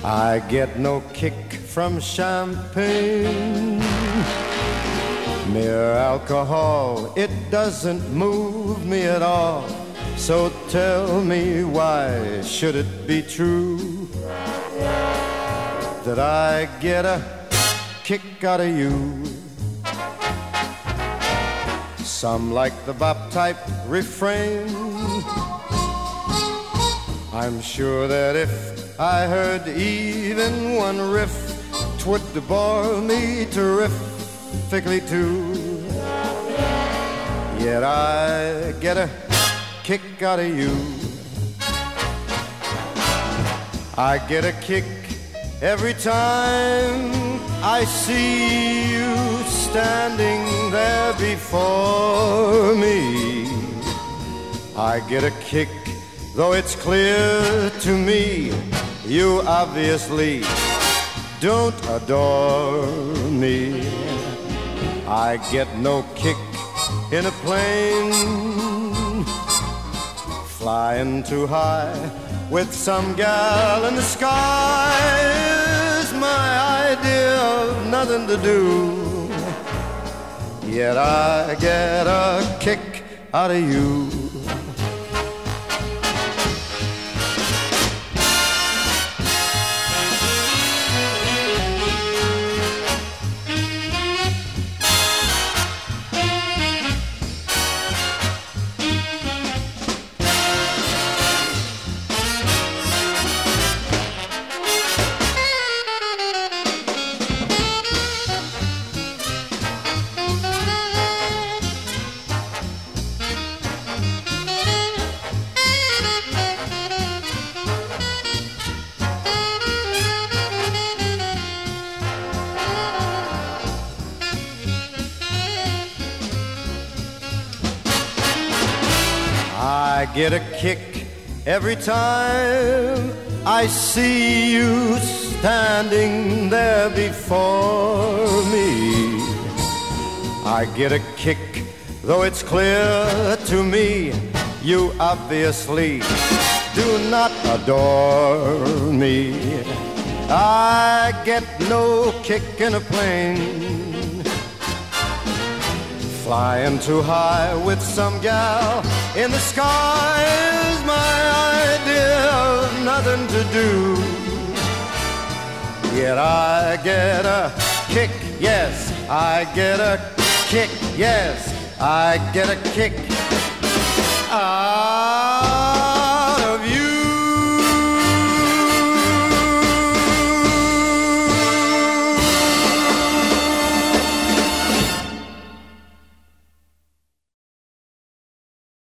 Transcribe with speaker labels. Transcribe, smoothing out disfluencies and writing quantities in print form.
Speaker 1: I get no kick from champagne. Mere alcohol, it doesn't move me at all. So tell me, why should it be true that I get a kick out of you? Some like the bop type refrain. I'm sure that if I heard even one riff, 'twould bore me terrifically too. Yet I get a kick out of you. I get a kick every time I see you standing there before me. I get a kick, though it's clear to me you obviously don't adore me. I get no kick in a plane, flying too high with some gal in the sky is my idea of nothing to do. Yet I get a kick out of you. I get a kick every time I see you standing there before me. I get a kick, though it's clear to me you obviously do not adore me. I get no kick in a plane, flying too high with some gal in the sky is my idea of nothing to do. Yet I get a kick, yes, I get a kick, yes, I get a kick